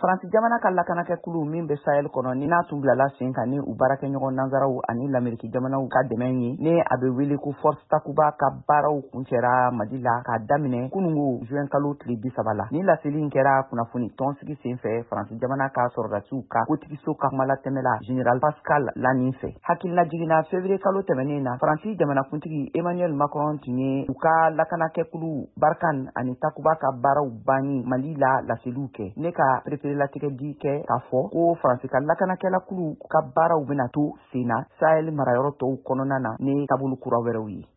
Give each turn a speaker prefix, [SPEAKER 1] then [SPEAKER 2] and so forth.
[SPEAKER 1] Faransi jamana ka lakanakɛkulu min bɛ Sahel kɔnɔ ni n'a tun bilala sen kan ni u baarakɛɲɔgɔn nanzaraw ani l'Ameriki jamanaw ka dɛmɛ ye ne a bɛ wele ko Force Takuba ka baaraw kuncɛra Mali la k'a daminɛ kunungo juin kalo tile 30 la. Ni laseli in kɛra kunnafoni tɔnsigi sen fɛ Faransi jamana ka sɔrɔdasiw ka kotigiso ka kumalatɛmɛ la Général Pascal Lani fɛ. Hakilina jiginna février kalo tɛmɛnen na Faransi jamanakuntigi Emmanuel Macron tun ye u ka lakanakɛkulu Barkhane ani Takuba ka baaraw banni Mali la laseliw kɛ. Ne ka latigɛdi kɛ k'a fɔ ko Faransi ka lakanakɛlakulu ka baaraw bɛna to sen na Sahel marayɔrɔ tɔw kɔnɔna na ni taabolo kura wɛrɛw ye.